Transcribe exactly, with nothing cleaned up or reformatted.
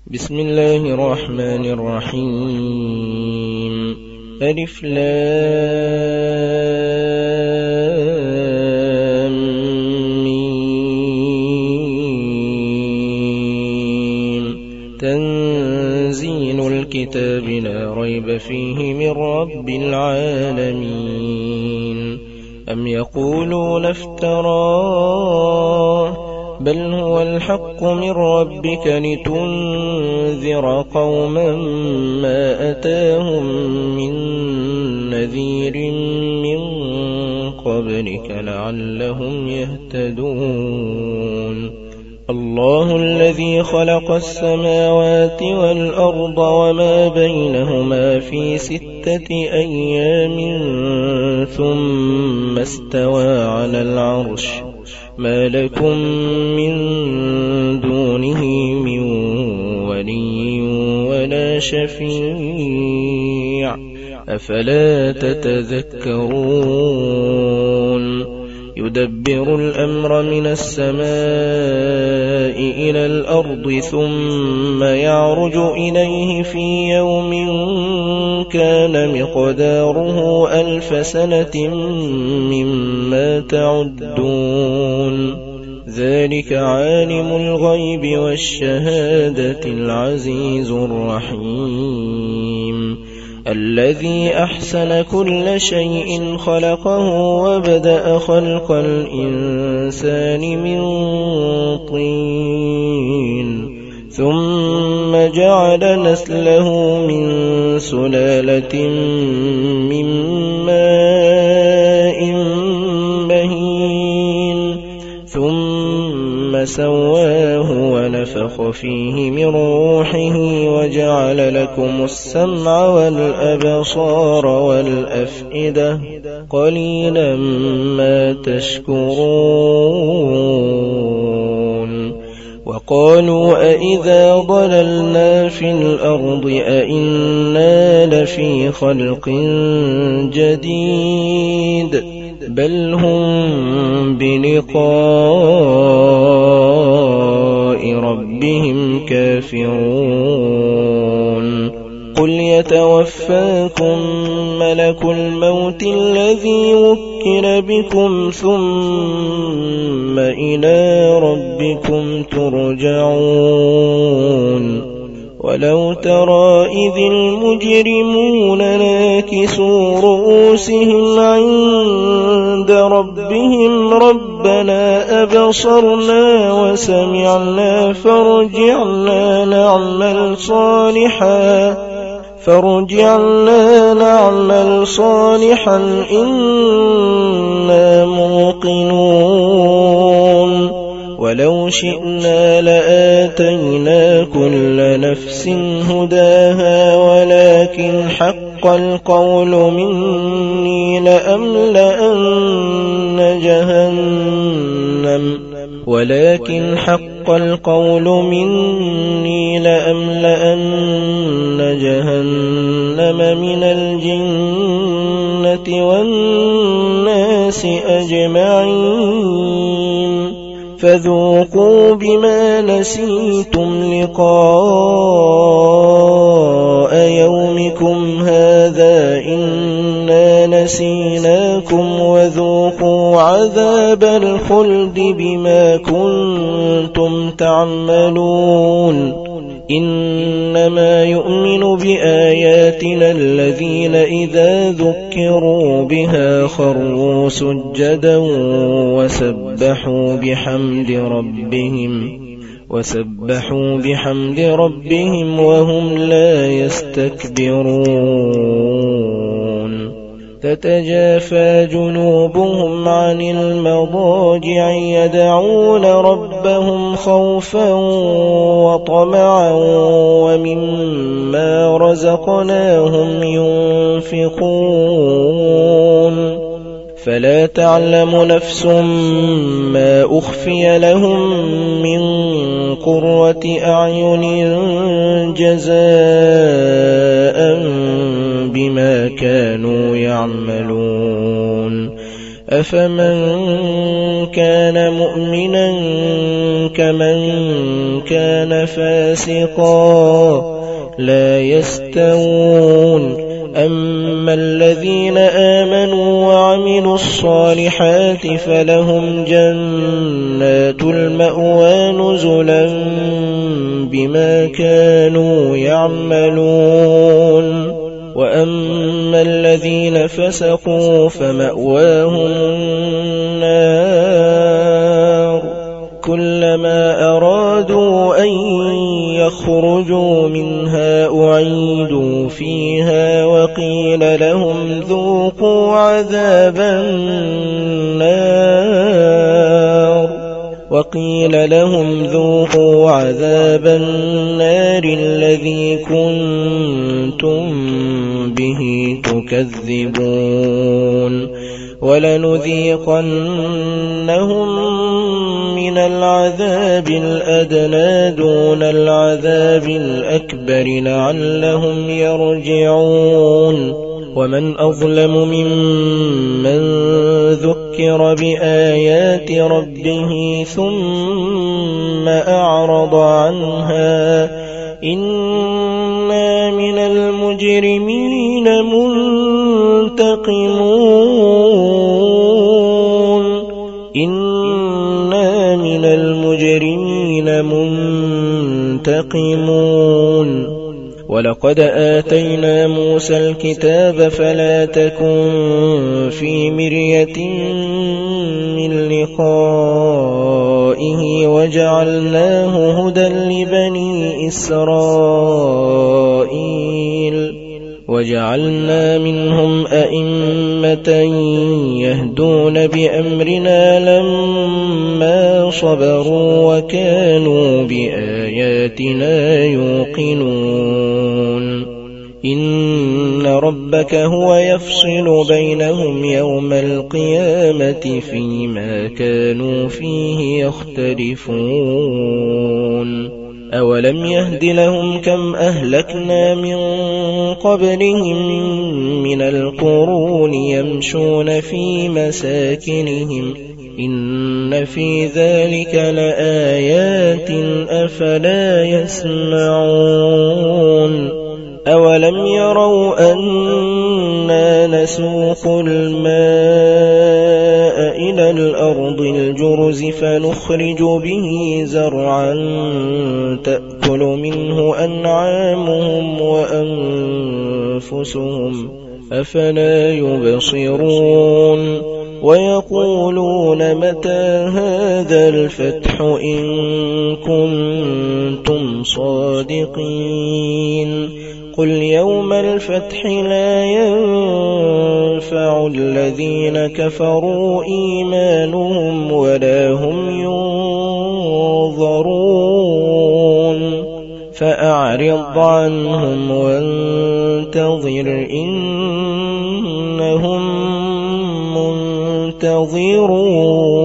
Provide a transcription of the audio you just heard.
بسم الله الرحمن الرحيم. ألف لام ميم. تنزيل الكتاب لا ريب فيه من رب العالمين. أم يقولون افتراه بل هو الحق من ربك لتنذر قوما ما أتاهم من نذير من قبلك لعلهم يهتدون. الله الذي خلق السماوات والأرض وما بينهما في ستة أيام ثم استوى على العرش ما لكم من دونه من ولي ولا شفيع أفلا تتذكرون. يدبر الأمر من السماء إلى الأرض ثم يعرج إليه في يوم كان مقداره ألف سنة مما تعدون. ذلك عالم الغيب والشهادة العزيز الرحيم الذي أحسن كل شيء خلقه وبدأ خلق الإنسان من طين ثم جعل نسله من سلالة من ماء مهين ثم سواه ونفخ فيه من روحه وجعل لكم السمع والأبصار والأفئدة قليلا ما تشكرون. وقالوا أئذا ضللنا في الأرض أئنا لفي خلق جديد بل هم بلقاء ربهم كافرون. قل يتوفاكم ملك الموت الذي وكل بكم ثم إلى ربكم ترجعون. ولو ترى إذ المجرمون ناكسوا رؤوسهم عند ربهم ربنا أبصرنا وسمعنا فارجعنا نعمل صالحا فارجعنا نعمل صالحا إنا موقنون. ولو شئنا لآتينا كل نفس هداها ولكن حق القول مني لأملأن جهنم ولكن حق القول مني لأملأن جهنم من الجنة والناس أجمعين. فذوقوا بما نسيتم لقاء يومكم هذا إنا نسيناكم وذوقوا عذاب الخلد بما كنتم تعملون. إنما يؤمن بآياتنا الذين إذا ذكروا بها خروا سجدا وسبحوا بحمد ربهم وسبحوا بحمد ربهم وهم لا يستكبرون. تتجافى جنوبهم عن المضاجع يدعون ربهم خوفا وطمعا ومما رزقناهم ينفقون. فلا تعلم نفس ما أخفي لهم من قرة أعين جزاء بما كانوا يعملون. أفمن كان مؤمنا كمن كان فاسقا لا يستوون أما الذين آمنوا وعملوا الصالحات فلهم جنات المأوى نزلا بما كانوا يعملون وأما الذين فسقوا فمأواهم النار كلما أرادوا أن يخرجوا منها أعيدوا فيها وقيل لهم ذوقوا عذاب النار وقيل لهم ذوقوا عذاب النار الذي كنتم به تكذبون ولنذيقنهم من العذاب الأدنى دون العذاب الأكبر لعلهم يرجعون ومن أظلم ممن ذكر بآيات ربه ثم أعرض عنها إنا من المجرمين منتقمون إنا من المجرمين منتقمون ولقد آتينا موسى الكتاب فلا تكن في مرية من لقائه وجعلناه هدى لبني إسرائيل وجعلنا منهم أئمة يهدون بأمرنا لما صبروا وكانوا بآياتنا يوقنون إن ربك هو يفصل بينهم يوم القيامة فيما كانوا فيه يختلفون أولم يهد لهم كم أهلكنا من قبلهم من القرون يمشون في مساكنهم إن في ذلك لآيات أفلا يسمعون أولم يروا أنا نسوق الماء إلى الأرض الجرز فنخرج به زرعا تأكل منه أنعامهم وأنفسهم أفلا يبصرون ويقولون متى هذا الفتح إن كنتم صادقين قل يوم الفتح لا ينفع الذين كفروا إيمانهم ولا هم ينظرون فأعرض عنهم وانتظر إنهم منتظرون.